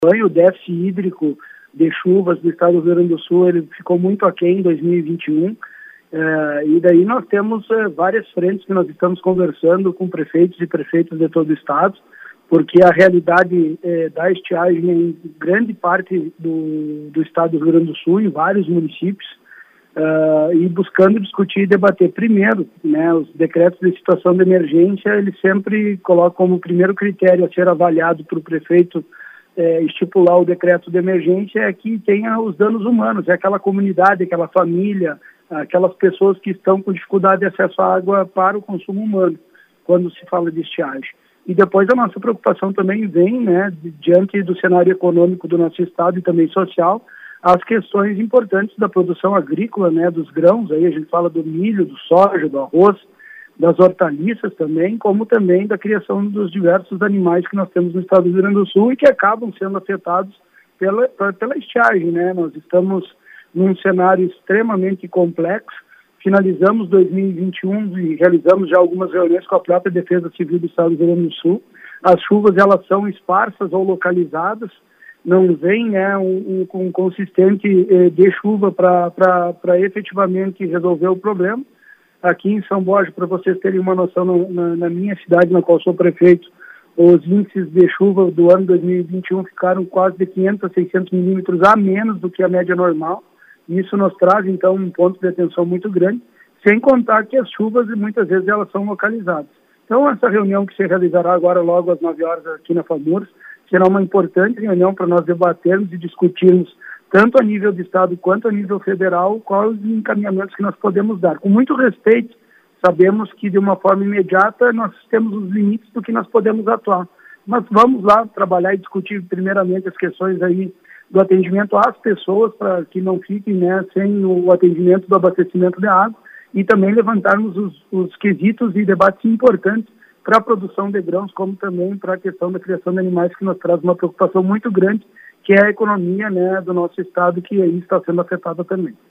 O déficit hídrico de chuvas do estado do Rio Grande do Sul ele ficou muito aquém em 2021, e daí nós temos várias frentes que nós estamos conversando com prefeitos e prefeitas de todo o estado, porque a realidade da estiagem em grande parte do estado do Rio Grande do Sul, em vários municípios, e buscando discutir e debater primeiro, né, os decretos de situação de emergência, eles sempre colocam como primeiro critério a ser avaliado para o prefeito estipular o decreto de emergência é que tenha os danos humanos, é aquela comunidade, aquela família, aquelas pessoas que estão com dificuldade de acesso à água para o consumo humano, quando se fala de estiagem. E depois a nossa preocupação também vem, né, diante do cenário econômico do nosso estado e também social, as questões importantes da produção agrícola, né, dos grãos, aí a gente fala do milho, do soja, do arroz, das hortaliças também, como também da criação dos diversos animais que nós temos no estado do Rio Grande do Sul e que acabam sendo afetados pela estiagem, né? Nós estamos num cenário extremamente complexo. Finalizamos 2021 e realizamos já algumas reuniões com a própria Defesa Civil do estado do Rio Grande do Sul. As chuvas, elas são esparsas ou localizadas, não vem, né, um consistente de chuva para efetivamente resolver o problema. Aqui em São Borja, para vocês terem uma noção, na minha cidade, na qual sou prefeito, os índices de chuva do ano 2021 ficaram quase de 500 a 600 milímetros a menos do que a média normal. Isso nos traz, então, um ponto de atenção muito grande, sem contar que as chuvas, muitas vezes, elas são localizadas. Então, essa reunião que se realizará agora, logo às 9 horas, aqui na FAMURS, será uma importante reunião para nós debatermos e discutirmos tanto a nível de Estado quanto a nível federal, quais os encaminhamentos que nós podemos dar. Com muito respeito, sabemos que de uma forma imediata nós temos os limites do que nós podemos atuar. Mas vamos lá trabalhar e discutir primeiramente as questões aí do atendimento às pessoas, para que não fiquem, né, sem o atendimento do abastecimento de água, e também levantarmos os quesitos e debates importantes para a produção de grãos, como também para a questão da criação de animais, que nos traz uma preocupação muito grande, que é a economia, né, do nosso estado, que aí está sendo afetada também.